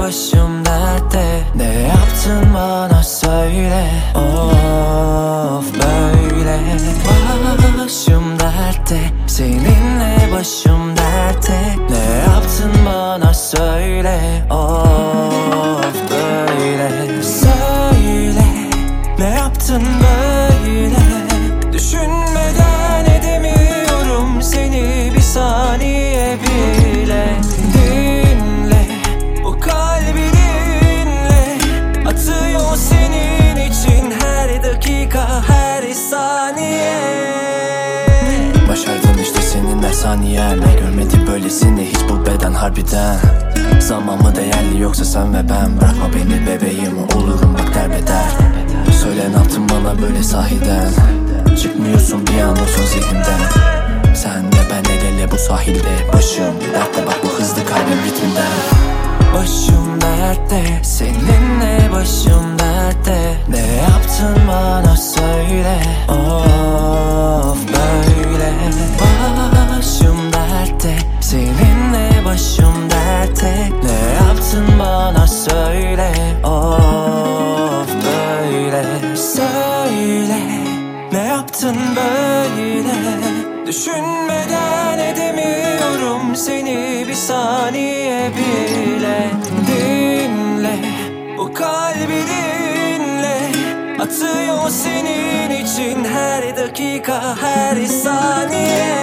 başım dertte. Ne yaptın bana söyle. Of böyle. Başım dertte, seninle başım dertte. Ne yaptın bana söyle. Of böyle. Söyle, ne yaptın böyle. Düşünmeden edemiyorum seni bir saniye bile. Dinle, bu kalbi dinle. Atıyor senin için her dakika, her saniye. Başardım işte senin her saniyenle. Görmedim böylesini hiç bu beden harbiden. Zaman mı değerli yoksa sen ve ben? Bırakma beni bebeğim, olurum bak derbeder. Söyle ne yaptın bana böyle sahiden. Çıkmıyorsun bir an olsun zihnimden. Sen de ben el ele bu sahilde. Başım dertte bak bu hızlı kalbim ritminden. Başım dertte, seninle başım dertte. Ne yaptın bana söyle. Of böyle. Başım dertte, seninle başım dertte. Ne yaptın bana söyle. Of böyle. Söyle, ne yaptın böyle. Düşünmeden edemiyorum seni bir saniye bile. Dinle, bu kalbi dinle. Atıyor senin için her dakika, her saniye.